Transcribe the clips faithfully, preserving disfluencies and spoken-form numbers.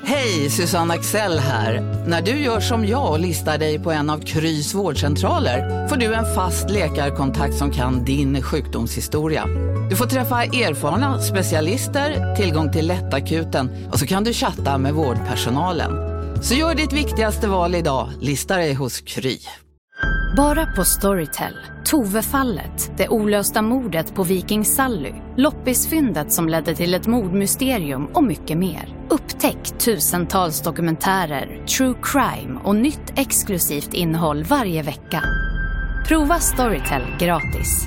Hej, Susanne Axel här. När du gör som jag och listar dig på en av Krys vårdcentraler får du en fast läkarkontakt som kan din sjukdomshistoria. Du får träffa erfarna specialister, tillgång till lättakuten och så kan du chatta med vårdpersonalen. Så gör ditt viktigaste val idag, listar dig hos Kry. Bara på Storytel. Tove-fallet, det olösta mordet på Viking Sally, loppisfyndet som ledde till ett mordmysterium och mycket mer. Upptäck tusentals dokumentärer, true crime och nytt exklusivt innehåll varje vecka. Prova Storytel gratis.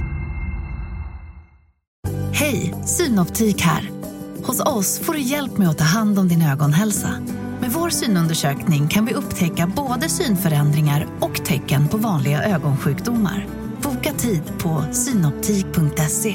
Hej, Synoptik här. Hos oss får du hjälp med att ta hand om din ögonhälsa. Med vår synundersökning kan vi upptäcka både synförändringar och tecken på vanliga ögonsjukdomar. Boka tid på synoptik punkt se.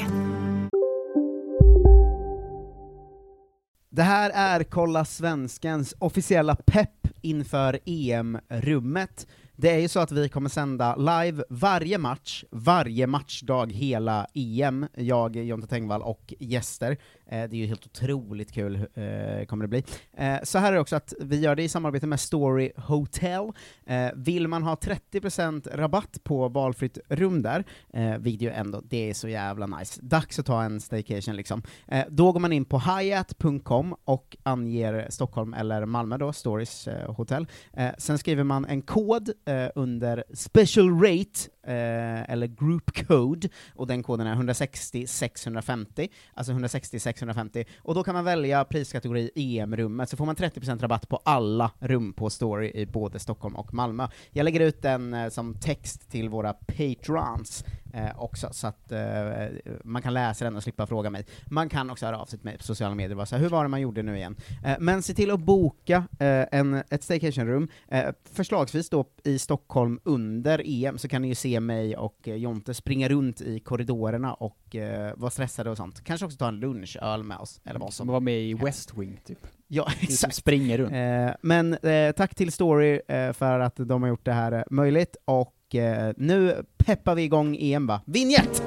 Det här är Kolla Svenskans officiella pepp inför E M-rummet. Det är ju så att vi kommer sända live varje match, varje matchdag hela E M. Jag, Jonte Tengvall och gäster. Eh, det är ju helt otroligt kul, eh, kommer det bli. Eh, så här är det också att vi gör det i samarbete med Story Hotel. Eh, vill man ha trettio procent rabatt på valfritt rum där, eh, video ändå, det är så jävla nice. Dags att ta en staycation liksom. Eh, då går man in på hyatt punkt com och anger Stockholm eller Malmö då, Stories eh, hotell. Eh, sen skriver man en kod eh, under special rate eh, eller group code, och den koden är ett ett sex sex fem zero, alltså ett ett sex sex fem zero, och då kan man välja priskategori E M-rummet, så får man trettio procent rabatt på alla rum på Story i både Stockholm och Malmö. Jag lägger ut den eh, som text till våra patrons eh, också, så att eh, man kan läsa den och slippa fråga mig. Man kan också höra av sig till mig på sociala medier och bara säga, hur var det man gjorde nu igen? Eh, men se till att boka eh, en, ett staycation-rum, eh, förslagsvis då i Stockholm under E M, så kan ni ju se mig och eh, Jonte springa runt i korridorerna och eh, vara stressade och sånt. Kanske också ta en lunchöl med oss, eller vad som. Var med i West Wing typ. Ja, exakt. Springer runt. Eh, men eh, tack till Story eh, för att de har gjort det här eh, möjligt, och eh, nu peppar vi igång E M, va? Vignett!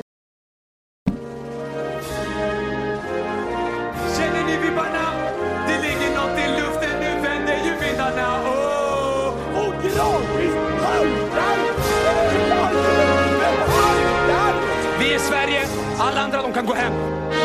Känner ni vibbarna? Det ligger något i luften, nu vänder ju vindarna. Oh! Och gradvis haltar! Vi är Sverige, alla andra de kan gå hem.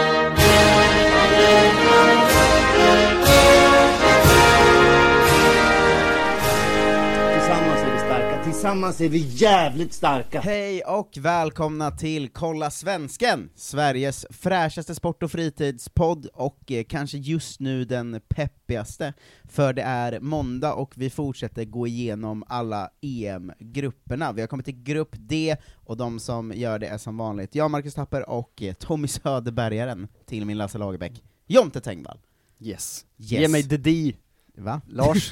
Tillsammans är vi starka, tillsammans är vi jävligt starka. Hej och välkomna till Kolla Svensken, Sveriges fräschaste sport- och fritidspodd, och eh, kanske just nu den peppigaste, för det är måndag och vi fortsätter gå igenom alla E M-grupperna. Vi har kommit till grupp D, och de som gör det är som vanligt jag, Marcus Tapper, och eh, Tommy Söderbergaren till min Lasse Lagerbäck, Jonte Tengvall. Yes. Yes. Ge mig det di. Va? Lars.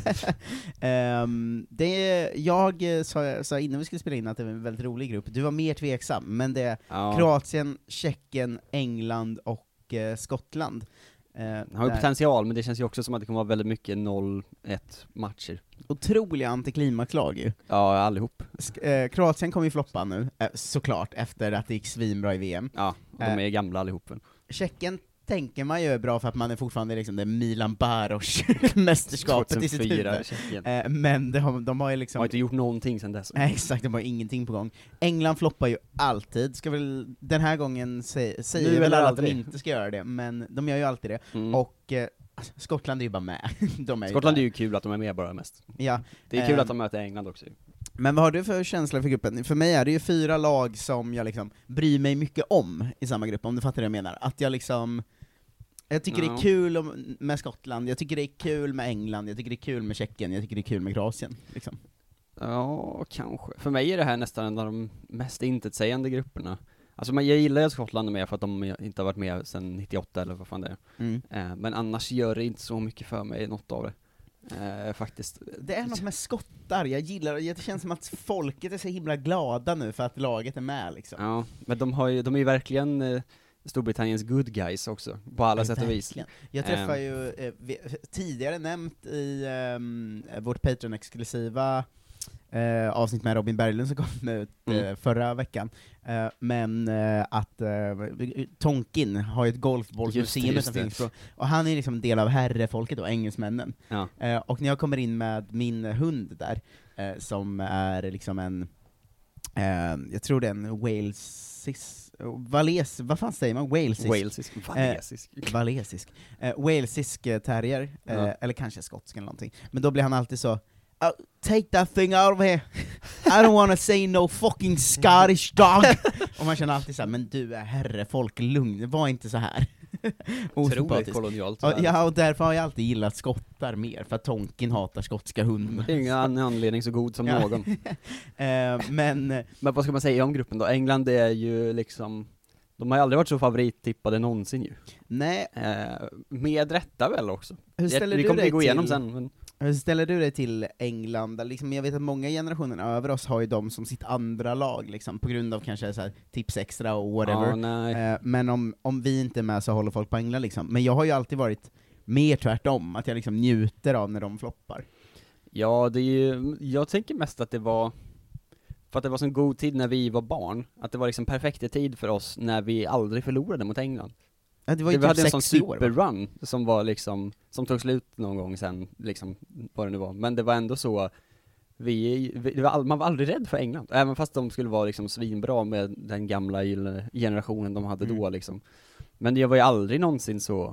um, det, jag sa, sa innan vi skulle spela in att det var en väldigt rolig grupp. Du var mer tveksam, men det är Ja. Kroatien, Tjeckien, England och eh, Skottland. Eh, Han har ju där- potential, men det känns ju också som att det kommer vara väldigt mycket noll ett matcher. Otroliga antiklimaxlag ju. Ja, allihop. Sk- eh, Kroatien kommer ju floppa nu, eh, såklart, efter att det gick svinbra i V M. Ja, och de Eh. är gamla allihop. Tjeckien tänker man ju är bra för att man är fortfarande liksom det Milan Baros mästerskapet i sitt huvud. Tjeckien. Eh, men de, har- de har ju liksom... De har inte gjort någonting sedan dess. Nej, exakt, de har ingenting på gång. England floppar ju alltid, ska väl den här gången sä- säger Nu väl eller alla att de aldrig. inte ska göra det, men de gör ju alltid det. Mm. Och eh, Skottland är ju bara med. de är Skottland är ju ju kul att de är med bara mest. där. Ja. Det är kul Ehm, att de möter England också. Men vad har du för känsla för gruppen? För mig är det ju fyra lag som jag liksom bryr mig mycket om i samma grupp, om du fattar det jag menar. Att jag liksom... Jag tycker Ja. det är kul om, med Skottland, jag tycker det är kul med England, jag tycker det är kul med Tjeckien, jag tycker det är kul med Kroatien. Liksom. Ja, kanske. För mig är det här nästan en av de mest intetsägande grupperna. Alltså man, jag gillar ju att Skottland är med för att de inte har varit med sedan nittioåtta eller vad fan det är. Mm. Eh, men annars gör det inte så mycket för mig, något av det. Eh, faktiskt. Det är något med skottar, jag gillar det, känns som att folket är så himla glada nu för att laget är med liksom. Ja, men de, har ju, de är ju verkligen eh, Storbritanniens good guys också, på alla Ja, sätt och vis. verkligen. Jag träffar Ehm. ju, eh, vi, tidigare nämnt i um, vårt Patreon-exklusiva eh, avsnitt med Robin Berglund som kom ut eh, Mm. förra veckan. Eh, men eh, att eh, Tonkin har ju ett golfbollsmuseum Just det, just som det. finns på, och han är liksom en del av herrefolket och engelsmännen. Ja. Eh, och när jag kommer in med min hund där, eh, som är liksom en, eh, jag tror det är en Walesis, Vales, vad fan säger man? Walesisk? Walesisk. Walesisk. Eh, Walesisk. Eh, Walesisk eh, terrier, eh, Ja. eller kanske skotsk eller någonting. Men då blir han alltid så, oh, take that thing out of here, I don't wanna say no fucking Scottish dog. Och man känner alltid så här, men du är herrefolk, lugn, var inte så här. Otroligt Osympatisk. kolonialt. Och, ja, och därför har jag alltid gillat skottar mer, för att Tonkin hatar skotska hundar. Ingen annan anledning så god som Ja. någon. eh, men, Men vad ska man säga om gruppen då? England är ju liksom, de har ju aldrig varit så favorittippade någonsin ju. nej, Eh, med rätta väl också. hur ställer Vi du kommer dig att gå igenom till, sen. Men, hur ställer du dig till England? Liksom, jag vet att många generationer över oss har ju dem som sitt andra lag, liksom, på grund av kanske så här, tips extra och whatever. ja, nej. Eh, men om, om vi inte är med så håller folk på England liksom. Men jag har ju alltid varit mer tvärtom, att jag liksom njuter av när de floppar. Ja, det är ju, jag tänker mest att det var, för att det var sån god tid när vi var barn, att det var liksom perfekta tid för oss när vi aldrig förlorade mot England. Ja, det var ju Vi typ hade en sån sextio år, va? superrun som var liksom, som tog slut någon gång sen, liksom, vad det nu var. Men det var ändå så, vi, vi det var all, man var aldrig rädd för England, även fast de skulle vara liksom svinbra med den gamla generationen de hade då Mm. liksom. Men jag var ju aldrig någonsin så,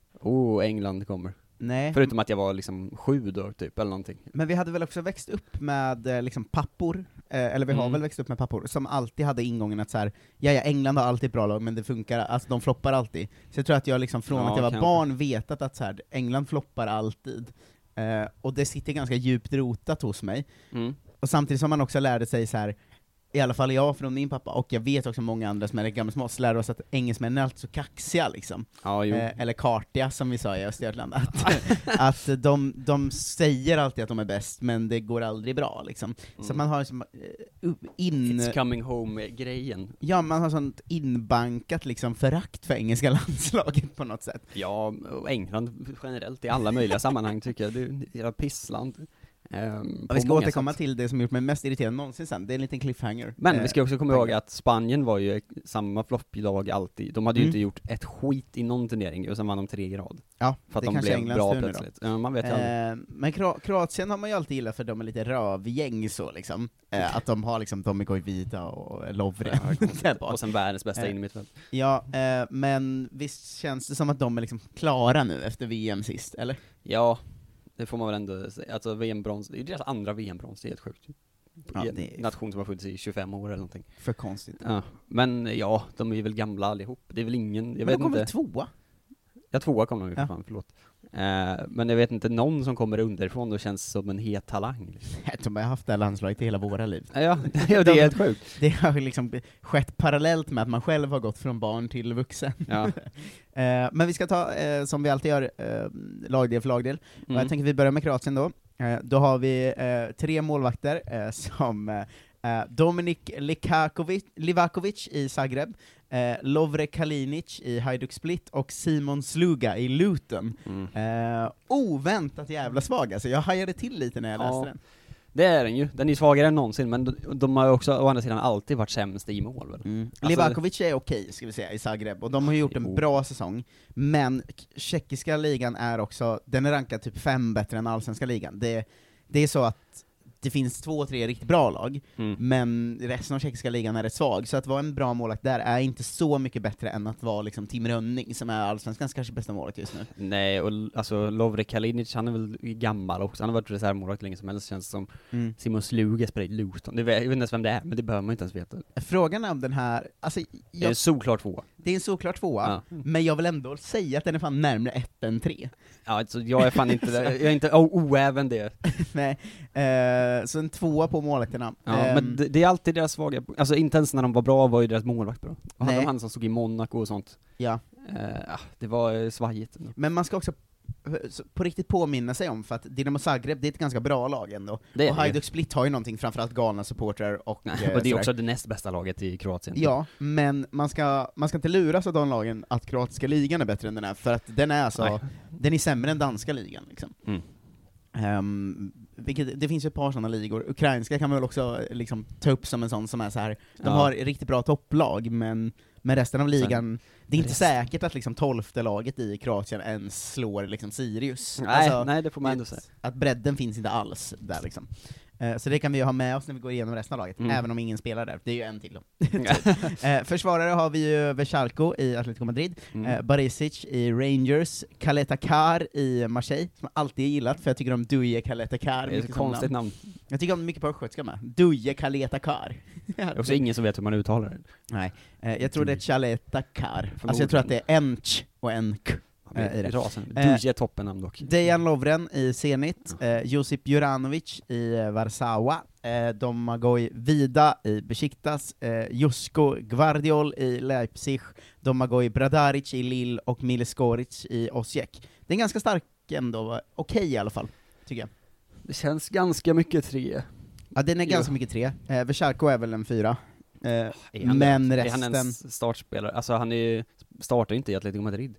oh, England kommer. Nej, Förutom att jag var liksom sju då, typ, eller någonting. men vi hade väl också växt upp med eh, liksom pappor, eh, eller vi har Mm. väl växt upp med pappor, som alltid hade ingången att så här, ja, ja, England har alltid ett bra lag, men det funkar, alltså de floppar alltid. Så jag tror att jag liksom från Ja, att jag var kanske. barn vetat att så här, England floppar alltid. Eh, och det sitter ganska djupt rotat hos mig. Mm. Och samtidigt som man också lärde sig så här, i alla fall jag från min pappa, och jag vet också många andra som är gamla som oss, lärde oss att engelsmän är alltid så kaxiga liksom. Ja, jo. Eh, eller kartiga som vi sa i Östergötland, att, att de, de säger alltid att de är bäst, men det går aldrig bra liksom. Så Mm. man har som, eh, in, It's coming home-grejen. ja, man har sånt inbankat liksom förakt för engelska landslaget på något sätt. Ja, och England generellt i alla möjliga sammanhang tycker jag, det är jävla pissland. Um, Och vi ska återkomma till det som gjort mig mest irriterad någonsin sen, det är en liten cliffhanger. Men Eh, vi ska också komma ihåg att Spanien var ju samma flopplag alltid. De hade ju Mm. inte gjort ett skit i någon turnering, och sen vann de tre i rad. ja, För att det de kanske är blev Englands bra tur nu då. plötsligt. Ja, man vet ju aldrig. Eh, men Kro- Kroatien har man ju alltid gillat för de är lite rövgäng så liksom. Eh, att de har liksom Tommy Koivica och Lovren där bak. Och sen världens bästa Eh. in i mittfält. Ja, eh, men visst känns det som att de är liksom klara nu efter V M sist, eller? Ja, det får man väl ändå säga. Alltså V M-brons, det är deras andra V M-brons, det är helt sjukt. Ja, I en det är nation som har funnits i tjugofem år eller någonting. för konstigt. Ja, men ja, de är väl gamla allihop. Det är väl ingen, jag Men vet de kom inte. väl tvåa? Ja, tvåa kom de ju för Ja. fan, förlåt. Eh, men jag vet inte någon som kommer underifrån och känns som en het talang. Liksom. De har haft det här landslaget i hela våra liv. Ja, ja, det är helt sjukt. Det har liksom skett parallellt med att man själv har gått från barn till vuxen. Ja. Eh, men vi ska ta, eh, som vi alltid gör, eh, lagdel för lagdel. Och jag Mm. tänker vi börjar med Kroatien då. Eh, då har vi eh, tre målvakter eh, som eh, Dominik Livakovic, Livakovic i Zagreb, eh, Lovre Kalinic i Hajduk Split och Simon Sluga i Luton. Mm. Eh, oväntat jävla svag, alltså jag hajade till lite när jag Ja. läste den. Det är den ju, den är svagare än någonsin, men de, de har ju också å andra sidan alltid varit sämst i mål väl? Mm. Alltså- Livakovic är okej, ska vi säga, i Zagreb, och de har ju gjort en Jo. bra säsong, men k- tjeckiska ligan är också, den är rankad typ fem bättre än allsvenska ligan. Det, det är så att det finns två, tre riktigt bra lag, Mm. men resten av tjeckiska ligan är rätt svag, så att vara en bra målvakt där är inte så mycket bättre än att vara liksom Tim Rönning, som är allsvenskans kanske bästa målvakt just nu. Nej, och l- alltså Lovre Kalinic, han är väl gammal också, han har varit reservmålvakt länge som helst, känns som. Mm. Simon Sluga spelar i Luton, det vet, jag vet inte ens vem det är, men det behöver man inte ens veta. Frågan är om den här, alltså, Det är jag, en solklar tvåa. det är en såklart tvåa, Ja. men jag vill ändå säga att den är fan närmare ett än tre. Ja, alltså, jag är fan inte, jag är inte oh, oäven det. Nej, eh, så en tvåa på målvakterna. Ja, Ehm, men det, det är alltid deras svaga, alltså inte ens när de var bra var ju deras målvakt bra. Och hade Nej. de han som stod i Monaco och sånt, ja. eh, ja, det var eh, svajigt ändå. Men man ska också så på riktigt påminna sig om, för att Dinamo Zagreb, det är ett ganska bra lag ändå. Det är och det ju. Hajduk Split har ju någonting, framförallt galna supportrar och, Nej, eh, och det är sådär. också det näst bästa laget i Kroatien. Ja, men man ska, man ska inte luras av de lagen att kroatiska ligan är bättre än den är, för att den är alltså, Nej. den är sämre än danska ligan liksom. Mm. Ehm, vilket, det finns ju ett par sådana ligor. Ukrainska kan man väl också liksom ta upp som en sån som är så här. De Ja. har riktigt bra topplag, men med resten av ligan, det är inte rest- säkert att liksom tolfte laget i Kroatien ens slår liksom Sirius. Nej, Alltså, nej, det får man ändå säga. Att bredden finns inte alls där liksom. Eh, Så det kan vi ju ha med oss när vi går igenom resten av laget, Mm. även om ingen spelar där. Det är ju en till då. eh, Försvarare har vi ju Verchalco i Atletico Madrid, Mm. eh, Barisic i Rangers, Caleta Car i Marseille, som jag alltid gillat, för jag tycker om Duje Caleta Car. Det är ett mycket som konstigt namn. Jag tycker om mycket på östgötska med. Duje Caleta Car. Det är också ingen som vet hur man uttalar det. Nej, eh, jag tror det är Caleta Car. Alltså jag tror att det är en ch och en k. Eh, i det. Rasen. Eh, Duje är toppennamn dock. Dejan Lovren i Zenit, eh, Josip Juranovic i eh, Warsawa, eh, Domagoj Vida i Besiktas, eh, Josko Gvardiol i Leipzig, Domagoj Bradaric i Lille och Mile Skoric i Osijek. Det är en ganska stark ändå, okej i alla fall, tycker jag. Det känns ganska mycket tre. Ja, den är ganska Jo. mycket tre. Eh, Verchalco är väl en fyra. Eh, Är han men det? resten... Är han en startspelare? Alltså han är ju, startar ju inte i Atletico Madrid.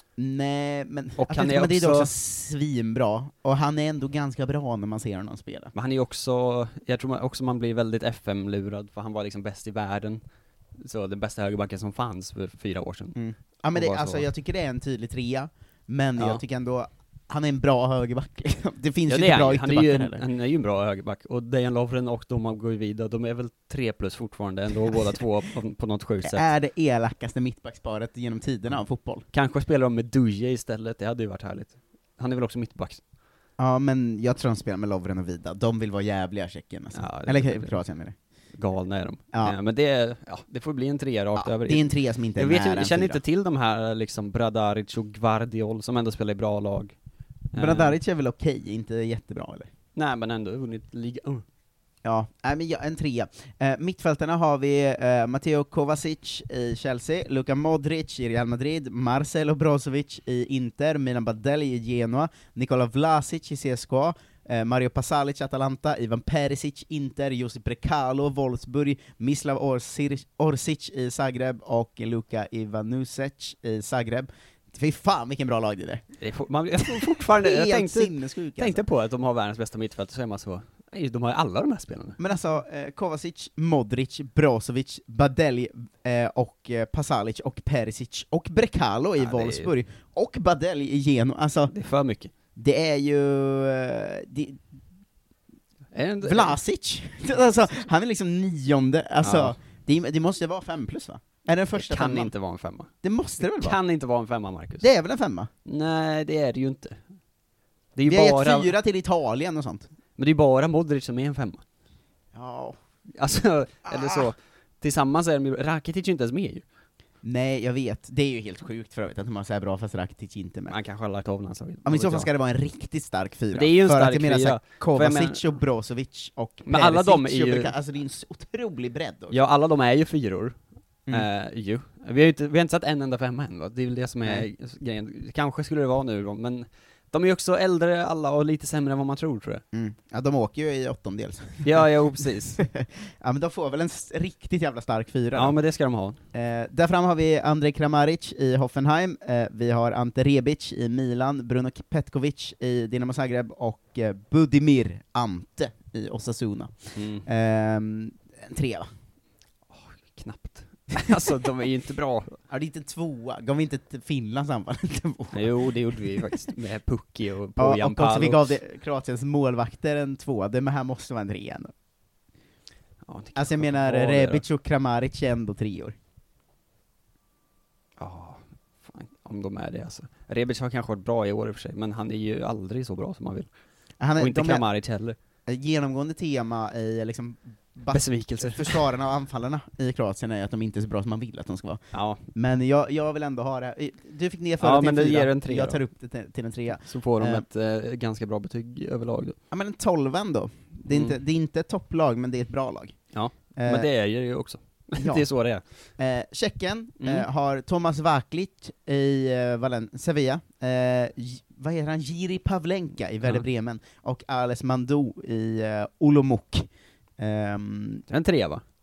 Nej, men Och han Atletico är Madrid är också- också svinbra, och han är ändå ganska bra när man ser honom spela. Men han är ju också, jag tror man- också man blir väldigt F M-lurad, för han var liksom bäst i världen. Så den bästa högerbacken som fanns för fyra år sedan. Mm. Ja, men Och det, bara alltså, så. jag tycker det är en tydlig trea, men Ja. jag tycker ändå han är en bra högerback. liksom. Det finns Ja, ju det inte är bra han. Han är ju ytterbackar en, heller. han är ju en bra högerback. Och Dejan Lovren och Domagoj Vida, de är väl tre plus fortfarande ändå, båda två på, på något sjukt sätt. Är det elakaste mittbacksparet genom tiderna av fotboll. Kanske spelar de med Duje istället, det hade ju varit härligt. Han är väl också mittback? Ja, men jag tror de spelar med Lovren och Vida. De vill vara jävliga, Tjeckien alltså. Ja, det- Eller det- Kroatien med det. Galna är de. Ja. Ja, men det, är- ja, det får bli en trea rakt Ja, över. det är en trea som inte är jag vet, nära jag en känner fyra. inte till de här liksom Bradaric och Gvardiol som ändå spelar i bra lag. Eh, Bradaric är väl okej, inte jättebra eller? Nej, men ändå vunnit liga. Uh. Ja, nej, men ja, en trea. Eh, mittfältarna har vi eh, Matteo Kovacic i Chelsea, Luka Modric i Real Madrid, Marcelo Brozovic i Inter, Milan Badelj i Genoa, Nikola Vlasic i C S K A, eh, Mario Pasalic i Atalanta, Ivan Perisic Inter, Josip Brekalo Wolfsburg, Mislav Orsic, Orsic i Zagreb och Luka Ivanusec i Zagreb. Fy fan vilken bra lag det är. Det är for, man, jag tror fortfarande, jag Helt tänkte, sinnessjuk tänkte alltså. på att de har världens bästa mittfält, så är man så, nej, de har ju alla de här spelarna. Men alltså, eh, Kovacic, Modric, Brozovic, Badelj eh, och eh, Pasalic och Perisic och Brekalo i Ja, det är- Wolfsburg och Badelj i Genoa, alltså Det är för mycket. det är ju... Eh, det, Är det inte- Vlasic, alltså, han är liksom nionde, alltså Ja. det, det måste vara fem plus va? Är det den första Det kan femman? inte vara en femma. Det måste det väl vara? Kan inte vara en femma, Marcus. Det är väl en femma? Nej, det är det ju inte. Det är ju Vi har bara, gett fyra till Italien och sånt. men det är ju bara Modric som är en femma. Ja. Alltså, eller Ah. så. Tillsammans är de ju, Rakitic är ju inte ens med ju. Nej, jag vet. Det är ju helt sjukt för övrigt att de har så här bra fast Rakitic inte med. Man kanske har lagt av landslaget. Ja, men i så fall ska det vara en riktigt stark fyra. Det är ju en för stark att jag menar fyra. såhär, Kovacic För jag och Brozovic och Men alla Perisic de är och ju- Breka- alltså det är en så otrolig bredd också. Ja, alla de är ju fyror. Mm. Eh, ju. Vi har ju inte, vi har inte satt en enda femma än va? Det är väl det som är Nej. grejen. Kanske skulle det vara nu då, men de är ju också äldre alla och lite sämre än vad man tror, tror jag. Mm. Ja, de åker ju i åttondels. Ja, ja, precis. Ja, men de får väl en s- riktigt jävla stark fyra. Ja, men det ska de ha. Eh, där fram har vi Andrej Kramaric i Hoffenheim, eh, vi har Ante Rebic i Milan, Bruno Petkovic i Dinamo Zagreb och eh, Budimir Ante i Osasuna. Mm. Eh, en trea va? Knappt. Alltså, de är ju inte bra. Ja, det är inte en tvåa, gav vi inte till Finlands anfall en tvåa? Jo, det gjorde vi ju faktiskt med Pucki och Ja, Pojan och också vi Palo. gav det, Kroatiens målvakter en tvåa, det här måste vara en trea ändå. Ja, det Alltså jag kanske menar, var det då. Rebic och Kramaric är ändå treor. Ja, fan, om de är det alltså. Rebic har kanske varit bra i år i och för sig, men han är ju aldrig så bra som man vill. Han är, Och inte de är Kramaric heller. genomgående tema i liksom bas- Besvikelse. försvararna och anfallarna i Kroatien är att de inte är så bra som man vill att de ska vara. Ja, Men jag, jag vill ändå ha det. Du fick ner förra Ja, till men en det fyra. ger en trea Jag då. tar upp det till, till en trea. så får de Eh. ett eh, ganska bra betyg överlag då. Ja, men en tolv ändå. Det är, Mm. inte, det är inte ett topplag, men det är ett bra lag. Ja, Eh, men det är ju också. ja. Det är så det är. Eh, Tjeckien Mm. eh, har Thomas Vaklic i eh, Valen- Sevilla, eh, J- vad heter han? Jiri Pavlenka i Werder Ja. Bremen, och Ales Mandou i eh, Olomouc. Ehm, En trea va?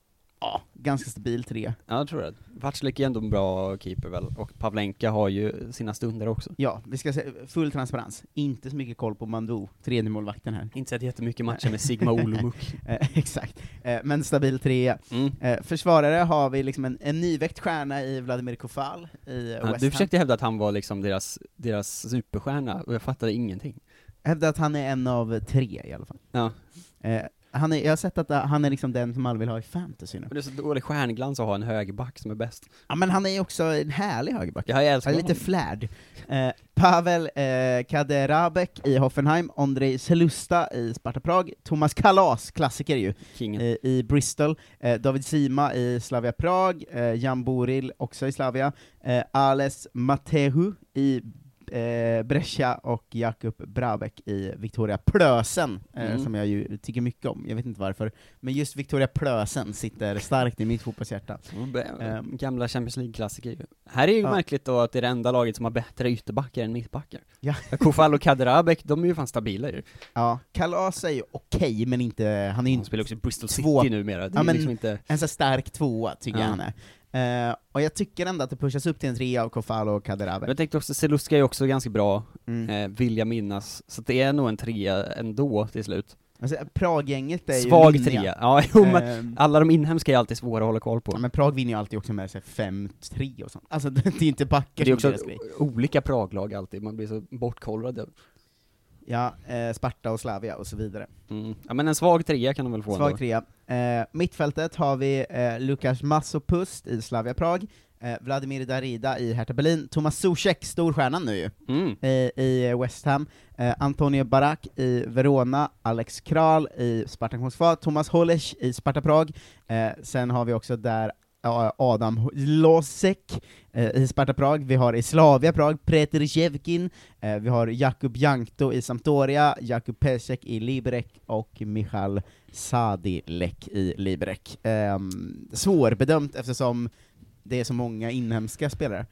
Ja, ganska stabil tre. Ja, jag tror det. Vaclik är ändå en bra keeper väl, och Pavlenka har ju sina stunder också. Ja, vi ska se full transparens. Inte så mycket koll på Mandu, tredje målvakten här. Inte sett jättemycket matcher med Sigma Olomouc. eh, exakt. Eh, men stabil tre. Mm. Eh, försvarare har vi liksom en, en nyväckt stjärna i Vladimir Kofal i Ja, West Ham. du försökte hävda att han var liksom deras, deras superstjärna, och jag fattade ingenting. Hävdar att han är en av tre i alla fall. Ja. Eh, han är, jag har sett att han är liksom den som alla vill ha i fantasy nu. Men det är så dålig stjärnglans att ha en högerback som är bäst. Ja, men han är också en härlig högerback. Jag älskar Han är lite honom. flärd. Eh, Pavel eh, Kaderabek i Hoffenheim, Ondrej Selusta i Sparta Prag, Thomas Kalas, klassiker ju, Kingen. i, i Bristol, eh, David Sima i Slavia Prag, eh, Jan Boril också i Slavia, eh, Ales Matehu i Eh, Brescia och Jakub Brabek i Victoria Plösen, eh, Mm. som jag ju tycker mycket om, jag vet inte varför, men just Victoria Plösen sitter starkt i mitt fotbollshjärta. Mm. Gamla Champions League-klassiker ju. Här är ju Ja. märkligt då att det är det enda laget som har bättre ytterbackar än mittbackar. Ja. Kofal och Kaderabek, de är ju fan stabila ju. Ja, Kalas är ju okej, men inte, han är ju Han inte spelar också i Bristol Två- City numera, det är Ja, men- liksom inte... en så stark tvåa, tycker Ja. jag han är. Eh, och jag tycker ändå att det pushas upp till en trea av Kofal och Kaderabek. Jag tänkte också, Seluska är ju också ganska bra, Mm. eh, vill jag minnas, så det är nog en trea ändå till slut. Alltså, Prag-gänget är Svag ju linja. trea, ja jo, men Ehm, alla de inhemska är alltid svåra att hålla koll på. ja, men Prag vinner ju alltid också med sig fem tre och sånt. Alltså det är inte backar Det är som också deras grej. olika Praglag alltid, man blir så bortkollrad. Ja, eh, Sparta och Slavia och så vidare. Mm. Ja, men en svag trea kan de väl få Svag ändå. trea. Eh, mittfältet har vi eh, Lukas Masopust i Slavia Prag, eh, Vladimir Darida i Hertha Berlin, Thomas Soucek, storstjärnan nu ju, Mm. i, i West Ham, eh, Antonio Barak i Verona, Alex Kral i Spartak Moskva, Thomas Holeš i Sparta Prag, eh, sen har vi också där ja, Adam Losek eh, i Sparta Prag, vi har i Slavia Prag Petr Shevkin, eh, vi har Jakub Jankto i Sampdoria, Jakub Pesek i Liberec och Michal Sadilek i Liberec. Eh, svårbedömt eftersom det är så många inhemska spelare.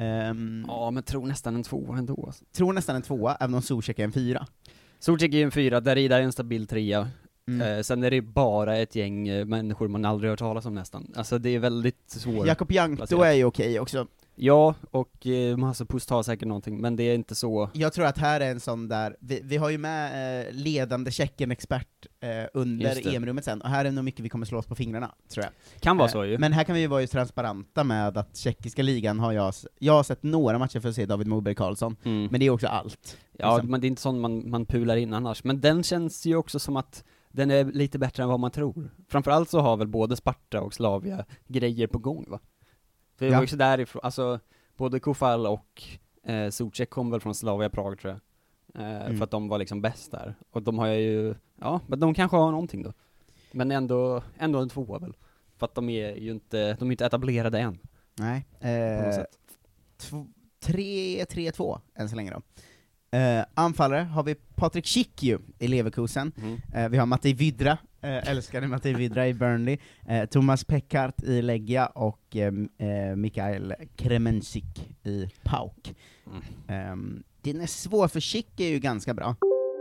Um, Ja, men tror nästan en tvåa ändå. Alltså. Tror nästan en tvåa, även om Soucek är en fyra. Soucek är ju en fyra, Darida är en stabil trea. Mm. Eh, sen är det bara ett gäng eh, människor man aldrig hört talas om nästan. Alltså det är väldigt svårt. Jakob Jankto placerat. är ju okej också. Ja, och eh, Masopust har säkert någonting, men det är inte så... Jag tror att här är en sån där, vi, vi har ju med eh, ledande Tjeckien-expert eh, under Just det. E M-rummet sen, och här är nog mycket vi kommer slå oss på fingrarna, tror jag. Kan vara Eh, så ju. Men här kan vi ju vara ju transparenta med att tjeckiska ligan har jag, s- jag har sett några matcher för att se David Moberg Karlsson, Mm. men det är också allt. Ja, liksom. men det är inte sån man, man pular in annars. Men den känns ju också som att den är lite bättre än vad man tror. Framförallt så har väl både Sparta och Slavia grejer på gång, va? För det Ja. var ju så därifrån, alltså både Kofal och eh, Soucek kom väl från Slavia Prag, tror jag. Eh, Mm. För att de var liksom bäst där. Och de har ju, ja, men de kanske har någonting då. Men ändå, ändå en tvåa väl. För att de är ju inte, de är inte etablerade än, Nej. på något Eh, sätt. tv- tre tre två än så länge då. Eh, anfallare har vi Patrik Schick ju i Leverkusen, Mm. eh, vi har Matej Vydra, eh, älskade Matej Vydra i Burnley, eh, Thomas Peckart i Legia och eh, eh, Mikael Kremensik i Pauk. Mm. Eh, den är svår, för Schick är ju ganska bra.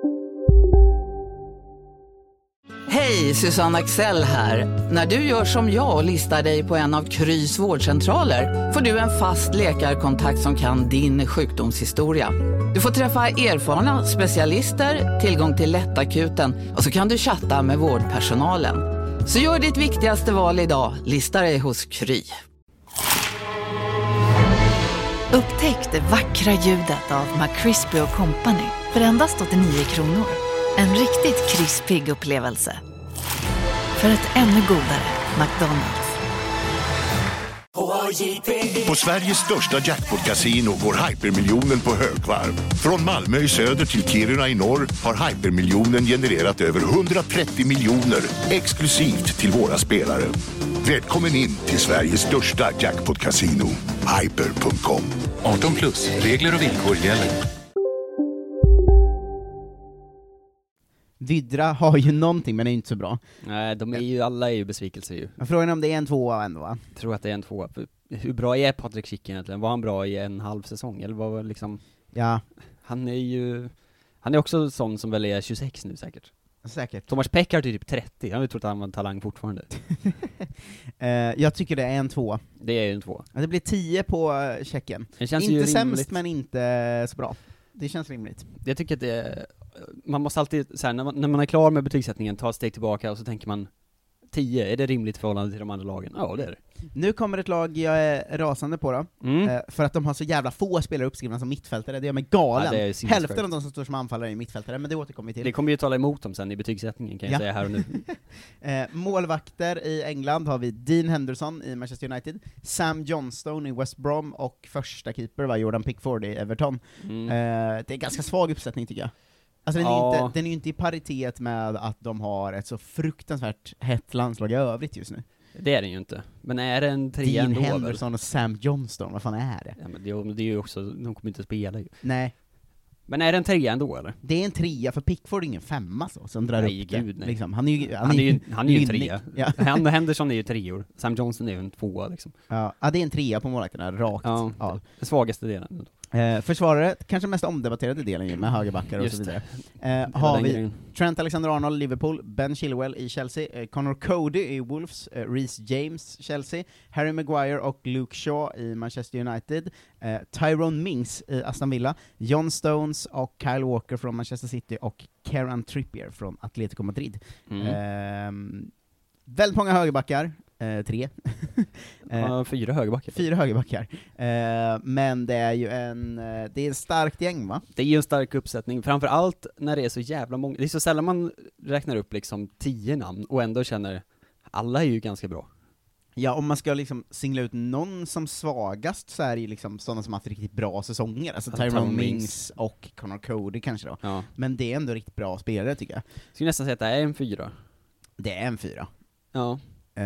Hej, Susanne Axel här. När du gör som jag och listar dig på en av Krys vårdcentraler får du en fast läkarkontakt som kan din sjukdomshistoria. Du får träffa erfarna specialister, tillgång till lättakuten och så kan du chatta med vårdpersonalen. Så gör ditt viktigaste val idag, lista dig hos Kry. Upptäck det vackra ljudet av McCrispy och Company för endast åttionio kronor. En riktigt krispig upplevelse. För ett ännu godare McDonald's. På Sveriges största jackpot-casino går hypermiljonen på högvarv. Från Malmö i söder till Kiruna i norr har hypermiljonen genererat över hundratrettio miljoner exklusivt till våra spelare. Välkommen in till Sveriges största jackpot-casino, hyper punkt com. arton plus, regler och villkor gäller. Vydra har ju någonting, men är inte så bra. Nej, de är ju, alla är ju besvikelser ju. Jag frågar om det är en tvåa ändå, va? Jag tror att det är en tvåa. För hur bra är Patrik Schick egentligen? Var han bra i en halv säsong? Eller var liksom... Ja. Han är ju... Han är också sån som väl är tjugosex nu säkert. Säkert. Thomas Peck är typ trettio, jag har trott att han var en talang fortfarande. uh, jag tycker det är en två. Det är ju en två. Det blir tio på uh, checken. Det känns inte ju sämst, men inte så bra. Det känns rimligt. Jag tycker att det är, man måste alltid, så här, när, man, när man är klar med betygssättningen, ta ett steg tillbaka och så tänker man tio, är det rimligt förhållande till de andra lagen? Ja, det är det. Nu kommer ett lag jag är rasande på då, Mm. eh, för att de har så jävla få spelare uppskrivna som mittfältare, det gör mig galen. Ja, det är Hälften av de som står som anfallare är mittfältare, men det återkommer vi till. Det kommer ju tala emot dem sen i betygssättningen, kan jag Ja. säga här och nu. eh, målvakter i England har vi Dean Henderson i Manchester United, Sam Johnstone i West Brom, och första keeper var Jordan Pickford i Everton. Mm. Eh, det är en ganska svag uppsättning tycker jag. Alltså den, Ja. är inte, den är ju inte i paritet med att de har ett så fruktansvärt hett landslag i övrigt just nu. Det är det ju inte. Men är det en trea Dean ändå? väl? Henderson och Sam Johnstone, vad fan är det? Ja, men det, det är ju också, de kommer inte spela ju. Nej. Men är det en trea ändå eller? Det är en trea, för Pickford är ingen femma så, som drar Nej, upp det. gud, nej. Liksom. Han är ju, Han är ju, han är ju en lynnig. trea. Ja. Han och Henderson är ju treor. Sam Johnson är ju en tvåa liksom. Ja. ja, det är en trea på målvakterna, rakt. Ja, Ja. den svagaste delen. Eh, försvarare, kanske mest omdebatterade delen ju, med högerbackar och Just så vidare. Eh, Hela har den vi grejen. Trent Alexander-Arnold, Liverpool, Ben Chilwell i Chelsea, eh, Connor Cody i Wolves, eh, Reece James, Chelsea, Harry Maguire och Luke Shaw i Manchester United, eh, Tyrone Mings i Aston Villa, John Stones och Kyle Walker från Manchester City och Kieran Trippier från Atletico Madrid. Mm. Eh, väldigt många högerbackar, eh, tre. eh, Ja, fyra högerbackar. Fyra högerbackar. Eh, men det är ju en, eh, det är ett starkt gäng va? Det är ju en stark uppsättning, framförallt när det är så jävla många. Det är så sällan man räknar upp liksom tio namn och ändå känner, alla är ju ganska bra. Ja, om man ska liksom singla ut någon som svagast så är det ju liksom sådana som har haft riktigt bra säsonger, alltså Ja, Tyrone Tyrone Mings Mings och Connor Cody kanske då. Ja. Men det är ändå riktigt bra spelare tycker jag. Jag skulle nästan säga att det är en fyra. Det är en fyra. Ja.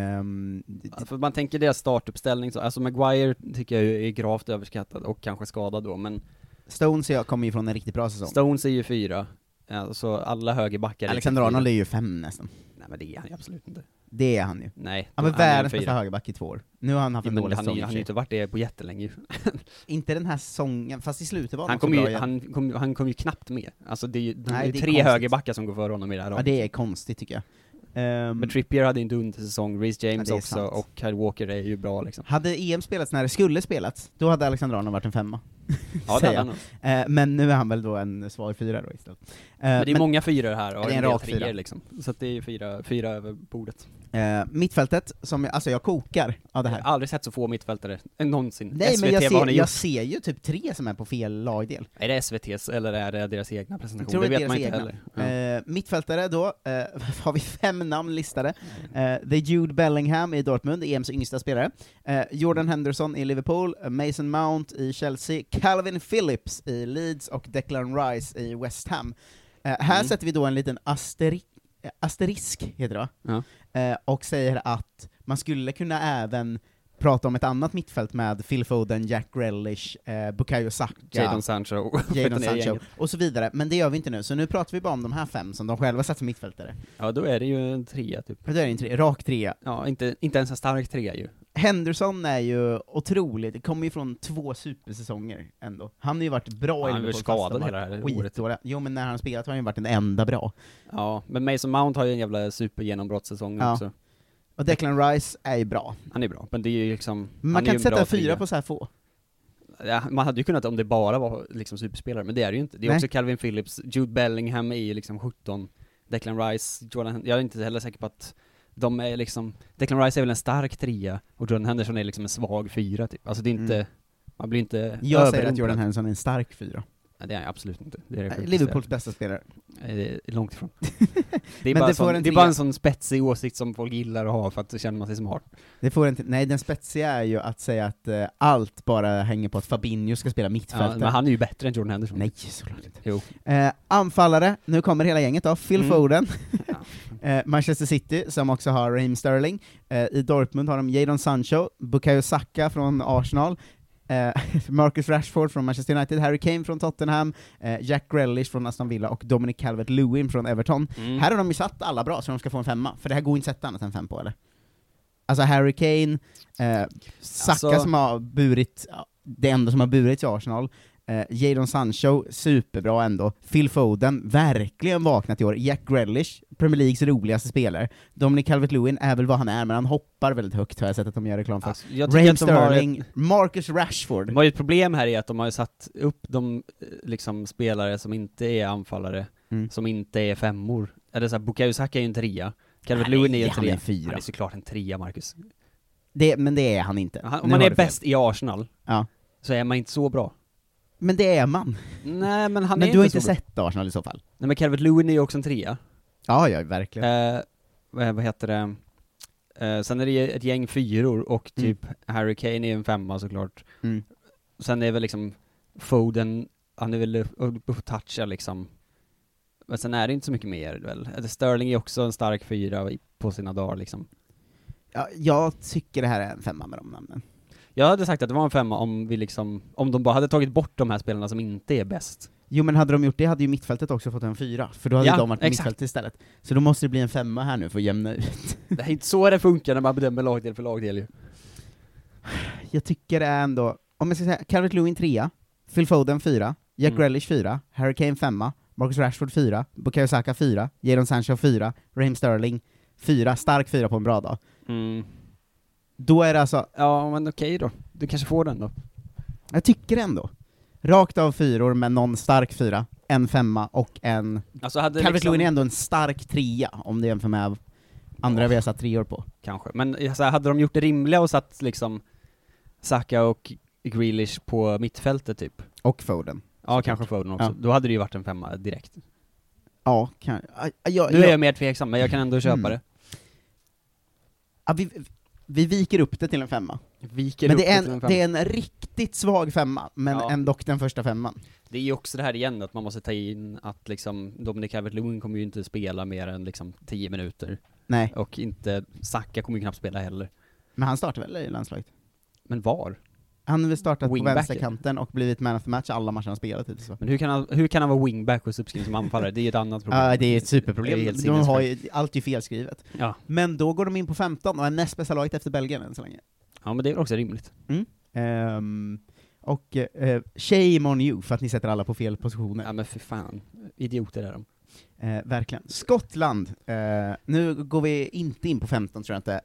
Um, d- Ja, för man tänker deras startuppställning så, alltså Maguire tycker jag är gravt överskattad och kanske skadad då, men Stones jag kommer ju från en riktigt bra säsong. Stones är ju fyra. Alltså alla högerbackar är Alexander fyra. Arnold är ju fem nästan. Nej men det är han ju absolut inte. Det är han ju. Nej. Han var han är en världens fyra. bästa högerback i två år. Nu har han haft Ja, en men dålig han, säsong. är- han har ju inte varit det på jättelänge ju. Inte den här säsongen, fast i slutet var Han han också kom bra ju, igen. han kom, han kom ju knappt med. Alltså det är ju de Nej, är ju det är tre konstigt. högerbackar som går före honom i det här Ja, laget. det är konstigt tycker jag. Ehm, Men Trippier hade inte under säsong, Reece Ja, James det är också, sant. och Kyle Walker är ju bra liksom. Hade E M spelats när det skulle spelats, då hade Alexander Arnold varit en femma. Ja, det säger hade jag. han. Eh, men nu är han väl då en svag fyra då istället. Eh, Men det är men, många fyror här och det är en del rak treor fyra. liksom. Så att det är ju fyra, fyra över bordet. eh, mittfältet, som jag, alltså jag kokar av det Jag här. har aldrig sett så få mittfältare, än någonsin. Nej S V T, men jag vad har ser, ni jag gjort? ser ju typ tre som är på fel lagdel. Är det S V T's eller är det deras egna Jag presentation? tror Det det är vet man deras inte egna. heller. Ja. Eh, mittfältare då, eh, har vi fem namn listade. Eh, det är Jude Bellingham i Dortmund, E M's yngsta spelare. Eh, Jordan Henderson i Liverpool, eh, Mason Mount i Chelsea, Calvin Phillips i Leeds och Declan Rice i West Ham. Eh, här Mm. sätter vi då en liten asteri- eh, asterisk, heter det va? Ja. Eh, och säger att man skulle kunna även prata om ett annat mittfält med Phil Foden, Jack Grealish, eh, Bukayo Saka, Jadon Sancho. Jadon Det är Sancho, gänget. och så vidare, men det gör vi inte nu, så nu pratar vi bara om de här fem som de själva satt som mittfältare. Ja, då är det ju en trea typ. För det är en tre, rak trea. Ja, inte, inte ens en stark trea ju. Henderson är ju otrolig, det kommer ju från två supersäsonger ändå. Han har ju varit bra Ja, i han har Liverpool, varit skadad fast de hela har det här varit året. skitdåliga. Jo men när han har spelat har han ju varit den enda bra. Ja, men Mason Mount har ju en jävla supergenombrottssäsong Ja. också. Och Declan Rice är ju bra. Han är bra, men det är ju liksom... Men man han är kan ju inte en bra sätta fyra trea. på så här få. Ja, man hade ju kunnat om det bara var liksom superspelare, men det är det ju inte. Det är Nej. också Calvin Phillips, Jude Bellingham är ju liksom sjutton, Declan Rice, Jordan, jag är inte heller säker på att de är liksom, Declan Rice är väl en stark trea, och Jordan Henderson är liksom en svag fyra typ. Alltså det är inte, Mm. man blir inte Jag säger att överrumplad. Jordan Henderson är en stark fyra. Nej, det är han absolut inte. Det är det Nej, sjukaste. Liverpools bästa spelare. Nej, det är långt ifrån. Det är, Men bara, det får sån, en det är trea. bara en sån spetsig åsikt som folk gillar att ha för att så känner man sig smart. Det får inte, nej, den spetsiga är ju att säga att eh, allt bara hänger på att Fabinho ska spela Ja, mittfältare. men han är ju bättre än Jordan Henderson. Nej, såklart inte. Jo. Eh, anfallare, nu kommer hela gänget då, Phil Mm. Foden, Ja. eh, Manchester City, som också har Raheem Sterling, eh, i Dortmund har de Jadon Sancho, Bukayo Saka från Arsenal, eh, Marcus Rashford från Manchester United, Harry Kane från Tottenham, eh, Jack Grealish från Aston Villa och Dominic Calvert-Lewin från Everton. Mm. Här har de ju satt alla bra, så de ska få en femma, för det här går inte att sätta annat än fem på, eller? Alltså Harry Kane, eh, Saka Alltså- som har burit, ja, det enda som har burit i Arsenal, Eh, Jadon Sancho, superbra ändå. Phil Foden, verkligen vaknat i år. Jack Grealish, Premier Leagues roligaste spelare. Dominic Calvert-Lewin är väl vad han är, men han hoppar väldigt högt, har jag sett att de gör reklam för. Alltså, jag Raheem att de har Sterling, ett, Marcus Rashford. de har ju ett problem här i att de har satt upp de liksom, spelare som inte är anfallare, Mm. som inte är femmor. Eller såhär, Bukayo Saka är ju en trea. Calvert-Lewin är ju en han är trea. en fyra. Han är såklart en trea, Marcus. Det, men det är han inte. Han, om Nu man har är du fel. bäst i Arsenal, Ja. så är man inte så bra. Men det är man. Nej, men han Men är du har inte inte så sett Arsenal i så fall? bra. Nej, men Calvert-Lewin är ju också en trea. Ja, ja, verkligen. Eh, vad vad heter det? Eh, sen är det ju ett gäng fyror, och typ Harry Kane är en femma såklart. Mm. Sen är väl liksom Foden, han är väl uppe på toucha liksom. Men sen är det inte så mycket mer väl. Eller Sterling är också en stark fyra i- på sina dagar liksom. Ja, jag tycker det här är en femma med de namnen. Jag hade sagt att det var en femma om vi liksom, om de bara hade tagit bort de här spelarna som inte är bäst. Jo, men hade de gjort det hade ju mittfältet också fått en fyra, för då hade Ja, de varit på exakt. mittfältet istället. Så då måste det bli en femma här nu för att jämna ut. Det är inte så det funkar när man bedömer lagdel för lagdel ju. Jag tycker det är ändå, om jag ska säga, Calvert-Lewin trea, Phil Foden fyra, Jack Mm. Grealish fyra, Harry Kane femma, Marcus Rashford fyra, Bukayo Saka fyra, Jadon Sancho fyra, Raheem Sterling fyra, stark fyra på en bra dag. Mm. Då är det alltså, Ja, men okej då. Du kanske får den då. jag tycker ändå, rakt av fyror med någon stark fyra, en femma och en... Alltså hade Calvert-Lewin liksom, är ändå en stark trea, om det jämför med andra Ja. vi har satt treor på. kanske. Men alltså, hade de gjort det rimliga och satt liksom Saka och Grealish på mittfältet typ. Och Foden. Ja, Såklart. kanske Foden också. Ja. Då hade det ju varit en femma direkt. Ja, kan... Ja, ja, Nu är ja. jag mer tveksam, men jag kan ändå köpa Mm. det. Ja, vi, vi viker upp det till en femma. Viker Men upp det är, till en, femma. det är en riktigt svag femma, men Ja. ändå den första femman. Det är ju också det här igen, att man måste ta in att liksom Dominic Calvert-Lewin kommer ju inte spela mer än liksom tio minuter. Nej, Och inte, Saka kommer ju knappt spela heller. men han startar väl i landslaget? Men var? Han har väl startat på Wingbacken. vänsterkanten och blivit man of the match alla matcher han spelat hittills, va? Men hur kan han, hur kan han vara wingback och uppskriven som anfallare? Det är ju ett annat problem. Ja, det är ett superproblem. Det är helt De har sinnessjukt. ju, allt är ju felskrivet. Ja. Men då går de in på femton och är näst bästa laget efter Belgien än så länge. Ja, men det är väl också rimligt. Ehm, och uh, shame on you för att ni sätter alla på fel positioner. Ja, men för fan. Idioter är de. Eh, verkligen. Skottland. Eh, nu går vi inte in på femton, tror jag inte.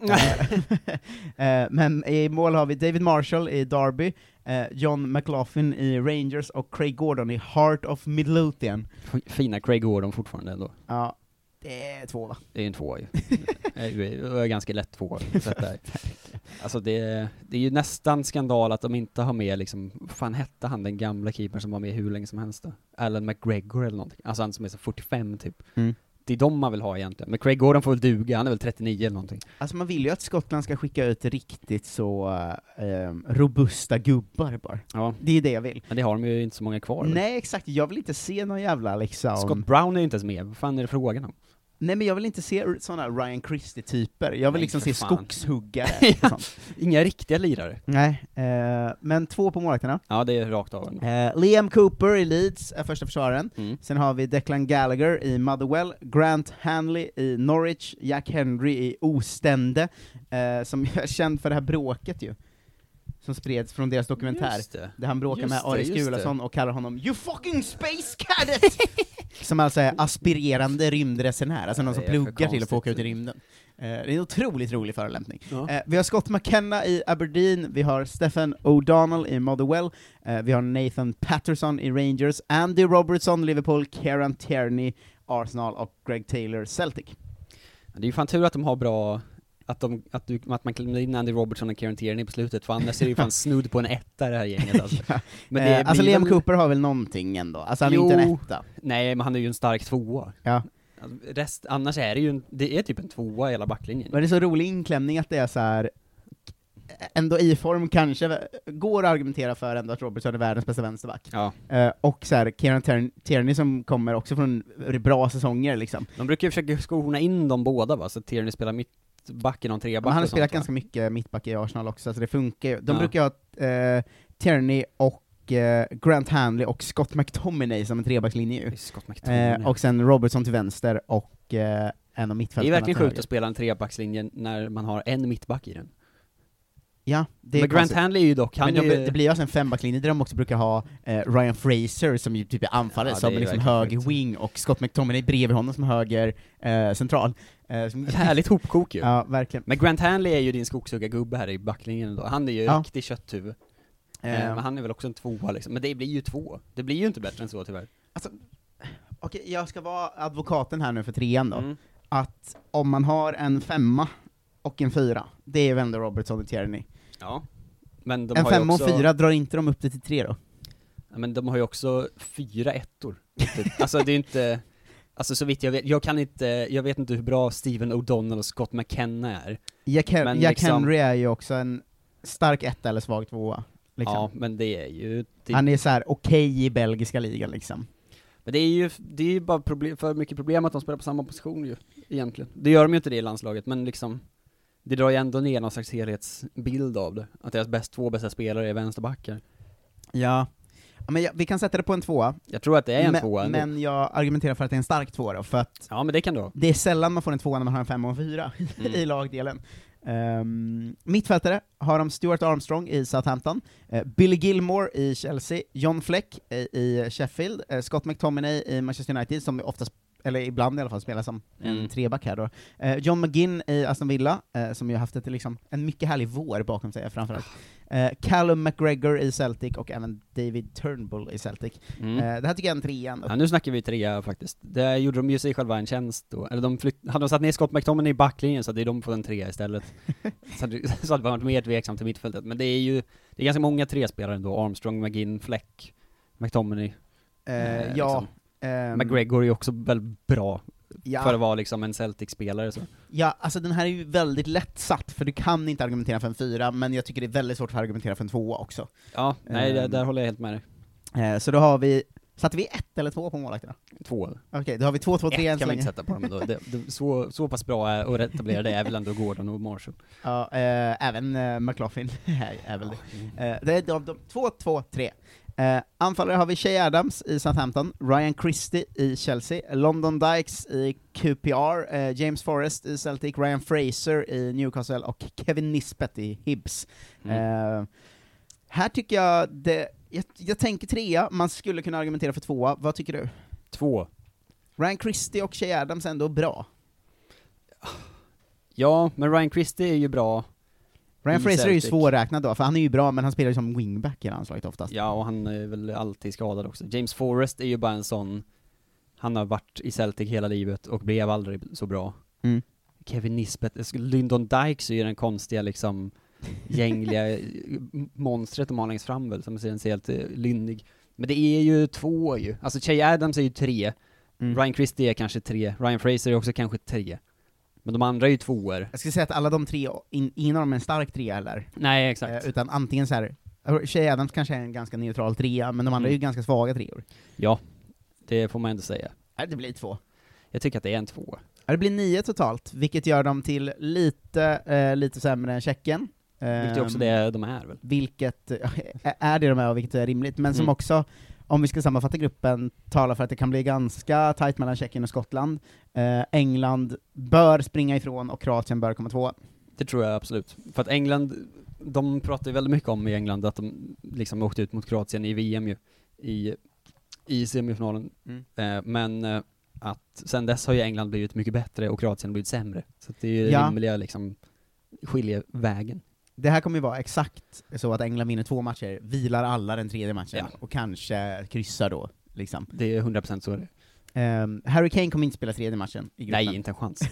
Eh, eh, men i mål har vi David Marshall i Derby, eh, John McLaughlin i Rangers och Craig Gordon i Heart of Midlothian. F- Fina Craig Gordon fortfarande ändå. Ja, det är två, va? Det är en tvåa ju. Det är- det är ganska lätt tvåa. Så att det är- Alltså det, det är ju nästan skandal att de inte har med liksom, vad fan hette han den gamla keepern som var med hur länge som helst då? Alan McGregor eller någonting. Alltså han som är så fyrtiofem typ. Mm. Det är de man vill ha egentligen. Men Craig Gordon får väl duga, han är väl trettionio eller någonting. Alltså man vill ju att Skottland ska skicka ut riktigt så eh, robusta gubbar bara. Ja, Det är det jag vill. men det har de ju inte så många kvar. väl? Nej, exakt. Jag vill inte se någon jävla liksom... Scott Brown är ju inte ens med, vad fan är det frågan om? Nej, men jag vill inte se såna Ryan Christie-typer. Jag vill Nej, liksom för se fan. skogshuggare och sånt. Inga riktiga lirare. Nej, eh, men två på målvakterna. Ja, det är rakt av ändå. Eh, Liam Cooper i Leeds är första försvararen. Mm. Sen har vi Declan Gallagher i Motherwell, Grant Hanley i Norwich, Jack Henry i Ostende, eh, som är känd för det här bråket ju, som spreds från deras dokumentär. Just det. Där han bråkar Just med det, Aris just Gulason och kallar honom You fucking space cadet! Som alltså är aspirerande rymdresenär, alltså Ja, någon som det är för pluggar till att få åka ut i konstigt. rymden. Eh, det är en otroligt rolig förolämpning. Ja. Eh, vi har Scott McKenna i Aberdeen, vi har Stephen O'Donnell i Motherwell, eh, vi har Nathan Patterson i Rangers, Andy Robertson, Liverpool, Kieran Tierney, Arsenal och Greg Taylor, Celtic. Det är ju fan tur att de har bra, att, de, att, du, att man klämmer in Andy Robertson och Kieran Tierney på slutet, för annars är det ju fan snudd på en etta det här gänget alltså. Ja. Men det eh, alltså blir Liam väl- Cooper har väl någonting ändå, alltså han är Jo. inte en etta. Nej, men han är ju en stark tvåa. Ja. Alltså, rest, annars är det ju en, det är typ en tvåa i hela backlinjen. Men det är så rolig inklämning att det är så här. Ändå i form kanske går att argumentera för ändå att Robertson är världens bästa vänsterback. Ja. Eh, och så här, Kieran Tiern- Tierney som kommer också från bra säsonger liksom. De brukar ju försöka skona in dem båda va, så Tierney spelar mittback i någon treback. Men han har och spelat sånt, va? ganska mycket mittback i Arsenal också, så det funkar ju. De Ja. brukar ha eh, Tierney och eh, Grant Hanley och Scott McTominay som en trebackslinje ju. Det är Scott McTominay. Eh, och sen Robertson till vänster och eh, en av Det är mittfältarna verkligen till sjukt höger. att spela en trebackslinje när man har en mittback i den. Ja, det är Men Grant konstigt. Hanley är ju dock, han Men är de, ju... det blir ju alltså en fembacklinje där de också brukar ha eh, Ryan Fraser som ju typ är anfallare, Ja, det som är liksom verkligen höger sjukt. wing, och Scott McTominay bredvid honom som höger eh, central. Eh, som, Ett härligt hopkok ju. Ja, verkligen. Men Grant Hanley är ju din skogshuggargubbe här i backlinjen då. Han är ju Ja. riktig kötthuvud. Eh, Eh, men han är väl också en tvåa liksom. Men det blir ju två. Det blir ju inte bättre än så tyvärr. Alltså, okej, jag ska vara advokaten här nu för trean då. Mm. Att om man har en femma och en fyra, det är väl ändå Robertson och Tierney. Ja. Men de En har ju femma också... och fyra, drar inte de upp det till tre då? Ja, men de har ju också fyra ettor. Alltså det är inte... Alltså så vitt jag vet, jag kan inte, jag vet inte hur bra Steven O'Donnell och Scott McKenna är. Jack, Hen- Men Jack liksom- Henry är ju också en stark etta eller svag tvåa. Liksom. Ja, men det är ju... Det, Han är så här okej i belgiska ligan liksom. men det är ju, det är ju bara problem, för mycket problem att de spelar på samma position ju, egentligen. Det gör de ju inte det i landslaget, men liksom... Det drar ju ändå ner någon slags helhetsbild av det. Att deras bäst, två bästa spelare är vänsterbackar. Ja. Ja, men jag, vi kan sätta det på en tvåa. Jag tror att det är en men, tvåa ändå. men jag argumenterar för att det är en stark tvåa då, för att Ja, men det kan du ha. det är sällan man får en tvåa när man har en femma och en fyra Mm. i lagdelen. Um, mittfältare har de Stuart Armstrong i Southampton, uh, Billy Gilmore i Chelsea, John Fleck i, i Sheffield, uh, Scott McTominay i Manchester United, som oftast, eller ibland i alla fall, spelar som Mm. en treback här då. Uh, John McGinn i Aston Villa, uh, som ju har haft ett, liksom, en mycket härlig vår bakom sig framförallt. Uh, Callum McGregor i Celtic, och även David Turnbull i Celtic. Mm. Uh, det här tycker jag är en trean. Ja, nu snackar vi trea faktiskt. Det gjorde de ju sig själva en tjänst då. Eller de flytt, hade de satt ner Scott McTominay i backlinjen så hade de fått en trea istället. så, hade, så hade det varit mer tveksamt till mittfältet. Men det är ju, det är ganska många tre-spelare ändå. Armstrong, McGinn, Fleck, McTominay. Uh, eh, ja. liksom. ehm, McGregor är ju också väldigt bra ja. för att vara liksom en Celtic-spelare så. Ja, alltså den här är ju väldigt lätt satt, för du kan inte argumentera för en fyra, men jag tycker det är väldigt svårt att argumentera för en tvåa också. Ja, nej, Ehm. där, där håller jag helt med dig. Eh, så då har vi, satte vi ett eller två på målvakterna? Två. Okej, då har vi två, två, tre än Ett så kan man inte länge. sätta på dem då. Det, det, så, så pass bra är, och etablerade är väl ändå Gordon och Marshall. Ja, eh, även eh, McLaughlin är väl det. Eh, det är de, de, två, två, tre. Eh, anfallare har vi Shea Adams i Southampton, Ryan Christie i Chelsea, London Dykes i Q P R, eh, James Forrest i Celtic, Ryan Fraser i Newcastle och Kevin Nisbet i Hibs. Mm. Eh, här tycker jag det, jag, jag tänker trea, man skulle kunna argumentera för tvåa. Vad tycker du? Två. Ryan Christie och Shea Adams är ändå bra. Ja, men Ryan Christie är ju bra. Ryan I Fraser är ju Celtic. svårräknad då, för han är ju bra, men han spelar ju som wingback i landslaget oftast. Ja, och han är väl alltid skadad också. James Forrest är ju bara en sån, han har varit i Celtic hela livet och blev aldrig så bra. Mm. Kevin Nisbet, Lyndon Dykes är ju den konstiga liksom gängliga monstret de har längst fram väl, som ser helt uh, lynnig. Men det är ju två ju. Alltså Shea Adams är ju tre. Mm. Ryan Christie är kanske tre. Ryan Fraser är också kanske tre. Men de andra är ju tvåor. Jag skulle säga att alla de tre, in, ingen av dem är en stark trea heller. Nej, exakt. Eh, utan antingen så här, Shea Adams kanske är en ganska neutral trea, men de andra Mm. är ju ganska svaga treor. Ja, det får man ändå säga. Nej, det blir två. Jag tycker att det är en två. Ja, det blir nio totalt, vilket gör dem till lite, eh, lite sämre än Tjeckien. Vilket är också det de är väl. Vilket eh, är det de är och vilket är rimligt, men som Mm. också, om vi ska sammanfatta gruppen, talar för att det kan bli ganska tajt mellan Tjeckien och Skottland. Eh, England bör springa ifrån och Kroatien bör komma tvåa. Det tror jag absolut. För att England, de pratar ju väldigt mycket om i England att de liksom åkte ut mot Kroatien i V M ju, i, i semifinalen. Mm. Eh, men eh, att sen dess har ju England blivit mycket bättre och Kroatien blivit sämre. Så att det är ju Ja. rimliga liksom skiljevägen. Det här kommer ju vara exakt så att England vinner två matcher, vilar alla den tredje matchen, Ja. och kanske kryssar då, liksom. Det är hundra procent så är det. Um, Harry Kane kommer inte spela tredje matchen i gruppen. Nej, inte en chans.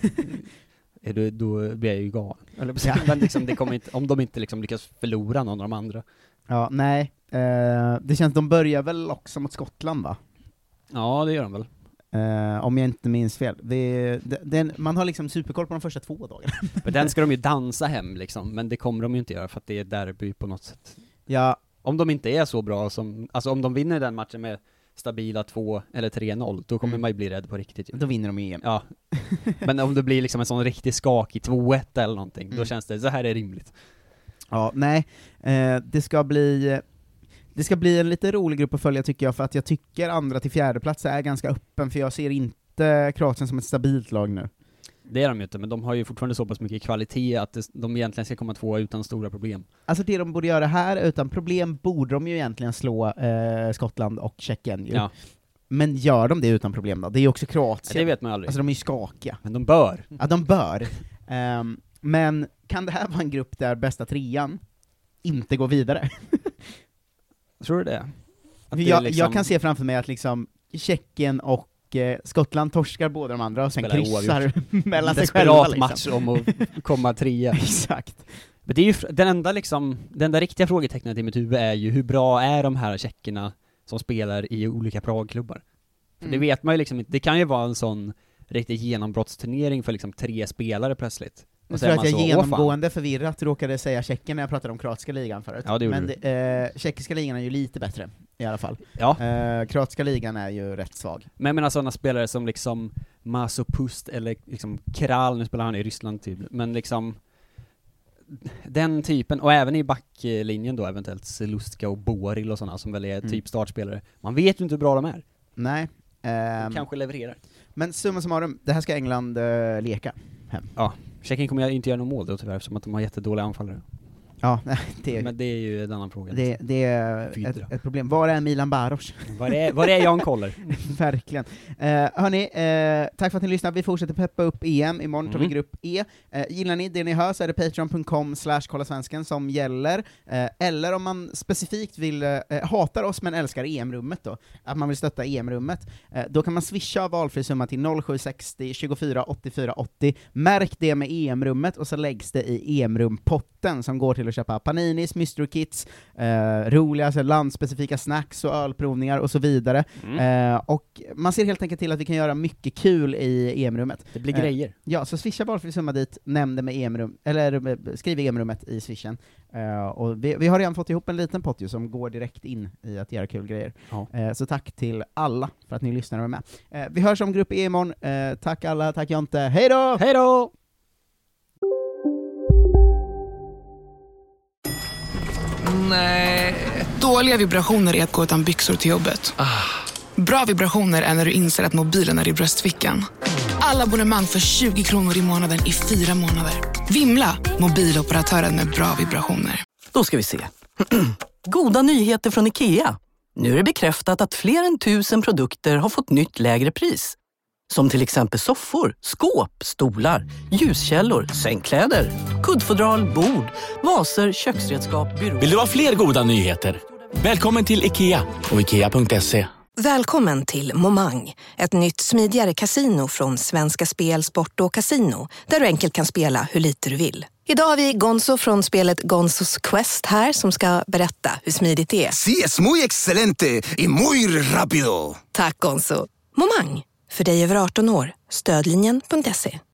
är du, då blir jag ju galen. Eller, Ja. Men liksom, det kommer inte, om de inte liksom lyckas förlora någon av de andra. Ja, nej. Uh, det känns, de börjar väl också mot Skottland, va? Ja, det gör de väl. Uh, om jag inte minns fel. Det, det, den, man har liksom superkoll på de första två dagarna. Men den ska de ju dansa hem liksom, men det kommer de ju inte göra för att det är derby på något sätt. Ja, Om de inte är så bra som, alltså om de vinner den matchen med stabila två eller tre noll, då kommer Mm. man ju bli rädd på riktigt ju. då vinner de E M. Ja. Men om det blir liksom en sån riktig skak i två ett eller någonting, Mm. då känns det, så här är rimligt. Ja, nej. Uh, det ska bli... Det ska bli en lite rolig grupp att följa, tycker jag, för att jag tycker andra till fjärde plats är ganska öppen, för jag ser inte Kroatien som ett stabilt lag nu. Det är de ju inte, men de har ju fortfarande så pass mycket kvalitet att det, de egentligen ska komma två utan stora problem. Alltså det de borde göra här utan problem borde de ju egentligen slå eh, Skottland och Tjeckien ju. Ja. Men gör de det utan problem då? Det är ju också Kroatien. Ja, det vet man aldrig. Alltså de är ju skakiga. Men de bör. Ja, de bör. um, men kan det här vara en grupp där bästa trean inte går vidare? Tror du det? Att det jag, liksom... jag kan se framför mig att liksom Tjeckien och eh, Skottland torskar båda de andra och sen Spelar kryssar mellan sig själva. Desperat liksom. match om att komma trea. Exakt. Men det är ju den enda liksom, den enda riktiga frågetecknet i mitt huvud är ju hur bra är de här tjeckerna som spelar i olika Pragklubbar? För Mm. det vet man ju liksom inte. Det kan ju vara en sån riktig genombrottsturnering för liksom tre spelare plötsligt. Jag Och tror att man jag så, "Åh, genomgående förvirrat råkade säga Tjeckien när jag pratade om kroatiska ligan förut. Ja, det gjorde men det, eh, tjeckiska ligan är ju lite bättre i alla fall. Ja. Eh, kroatiska ligan är ju rätt svag. Men jag menar sådana spelare som liksom Masopust eller liksom Kral, nu spelar han i Ryssland typ, men liksom den typen, och även i backlinjen då eventuellt Selustka och Boril och sådana som väl är Mm. typ startspelare. Man vet ju inte hur bra de är. Nej. De ehm, kanske levererar. Men summa summarum, det här ska England eh, leka hem. Ja, Tjeckien kommer ju inte göra något mål då tyvärr, eftersom att de har jättedåliga anfallare. Ja, det, Men det är ju en annan fråga. det, det är Fydra. ett, ett problem. Var är Milan Baros? Var är, var är Jan Koller? Verkligen. Eh, hörni, eh, tack för att ni lyssnar. Vi fortsätter peppa upp E M. Imorgon tar vi Mm. grupp E. Eh, gillar ni det ni hör så är det patreon punkt com slash kolla svensken som gäller. Eh, eller om man specifikt vill, eh, hatar oss men älskar E M-rummet då, att man vill stötta E M-rummet, eh, då kan man swisha valfri summa till noll sju sextio tjugofyra åttiofyra åttio. Märk det med E M-rummet och så läggs det i E M-rumpotten som går till att köpa Paninis, mystery kits, eh, roliga alltså landspecifika snacks och ölprovningar och så vidare. Mm. Eh, och man ser helt enkelt till att vi kan göra mycket kul i E M-rummet. Det blir Eh, grejer. Ja, så swisha valfri summa dit, nämn det med E M-rum, eller eh, skriv E M-rummet i swishen. Eh, och vi, vi har redan fått ihop en liten pott ju som går direkt in i att göra kul grejer. Ja. Eh, så tack till alla för att ni lyssnar och är med. Eh, vi hörs om grupp E imorgon. Eh, tack alla, tack Jonte. Hej då! Hej då! Nej. Dåliga vibrationer är att gå utan byxor till jobbet. Bra vibrationer är när du inser att mobilen är i bröstfickan. Alla abonnemang för tjugo kronor i månaden i fyra månader. Vimla! Mobiloperatören med bra vibrationer. Då ska vi se. Goda nyheter från IKEA. Nu är det bekräftat att fler än tusen produkter har fått nytt lägre pris. Som till exempel soffor, skåp, stolar, ljuskällor, sängkläder, kuddfodral, bord, vaser, köksredskap, byråer. Vill du ha fler goda nyheter? Välkommen till IKEA och ikea punkt se. Välkommen till Momang, ett nytt smidigare kasino från Svenska Spel, Sport och Casino, där du enkelt kan spela hur lite du vill. Idag har vi Gonzo från spelet Gonzos Quest här som ska berätta hur smidigt det är. Sí, es muy excelente y muy rápido. Tack Gonzo. Momang, för dig över arton år. Stödlinjen punkt se.